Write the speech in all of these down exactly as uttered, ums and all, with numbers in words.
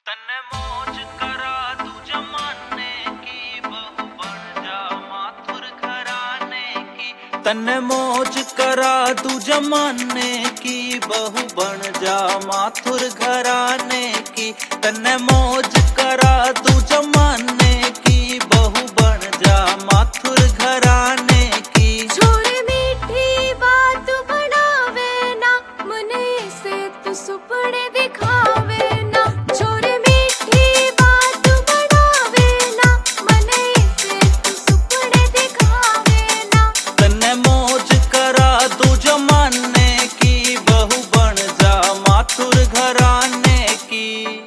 तन्ने मौज करा तू जमाने की बहू बन जा माथुर घराने की। तन्ने मौज करा तू जमाने की बहू बन जा माथुर घराने की। तन्ने मौज करा तू जमाने की बहू बन जा माथुर घराने की। छोरे मीठी बात बनावे ना मने से तू सुपने दिखावे ना। छोरे मीठी बात बनावे ना मने से तू सुपने दिखावे ना। तन्ने मौज करा तू जमाने की बहू बन जा माथुर घराने की।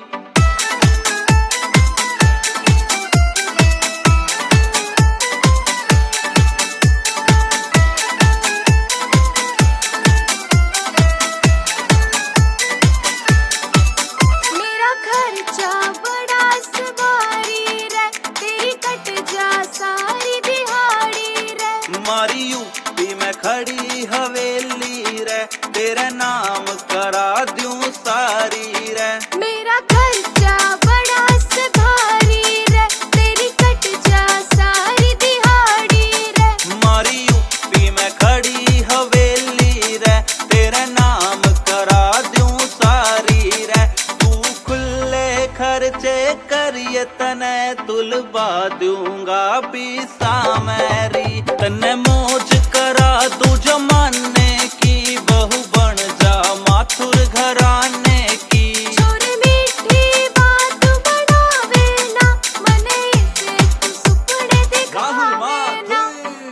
मेरा खर्चा बड़ा सवारी रे तेरी कट जा सारी दिहाड़ी रे। मारी यूपी में खड़ी हवेली रे तेरे नाम करा दूं सारी रे। मेरा खर्चा बड़ा सवारी रे तेरी कट जा सारी दिहाड़ी रे। मारी यूपी में खड़ी हवेली रे तेरे नाम करा दूं सारी रे। तू खुले खर्चे करिए तने तुलवा दूंगा पीसा मेरी। तन्ने मौज करा तू जमाने की बहू बन जा माथुर घराने की। छोरे मीठी बात बनावे ना मने से तू सुपने दिखावे ना।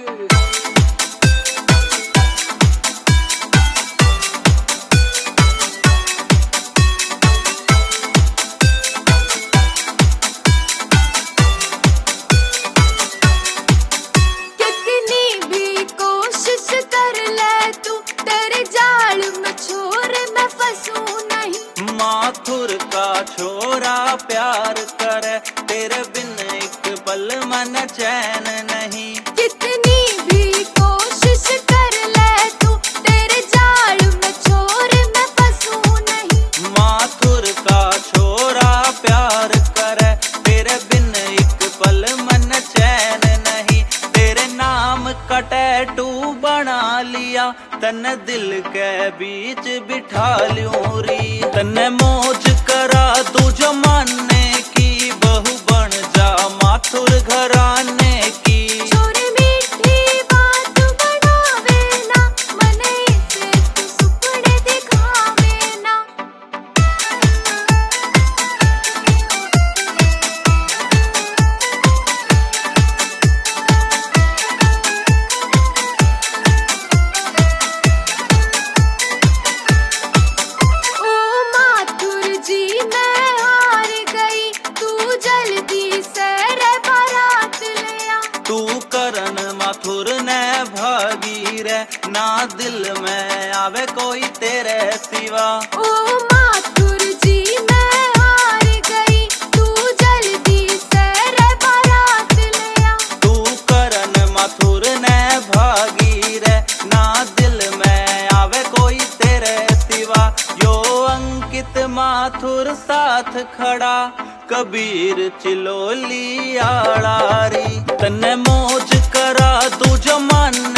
कितनी भी कोशिश कर ले तू तेरे जाल में छोरे मैं फंसूं नहीं। माथुर का छोरा प्यार करे तेरे बिन एक पल मन चैन नहीं। कितनी भी कोशिश कर ले तू तेरे जाल में छोरे मैं फंसूं नहीं। माथुर का छोरा प्यार करे तेरे बिन एक पल मन चैन नहीं। तेरे नाम का टैटू बना लिया तन्ने दिल के बीच बिठा लूं री। तन्ने मौज करा तू जमाने की बहू बन जा माथुर घराने की। छोरे मीठी बात बनावे ना मने से तू सुपने दिखावे ना। ओ माथुर जी मैं हार गई तू जल्दी से रे बारात ले आ। तू करन माथुर ने भागी रे ना दिल में आवे कोई तेरे सिवा। ओ माथुर जी मैं हार गई तू जल्दी से रे बारात ले आ। तू करन माथुर ने भागी रे ना दिल में आवे कोई तेरे सिवा। यो अंकित माथुर साथ खड़ा कबीर चिलोली आड़ारी। तन्ने मौज करा तू जमाने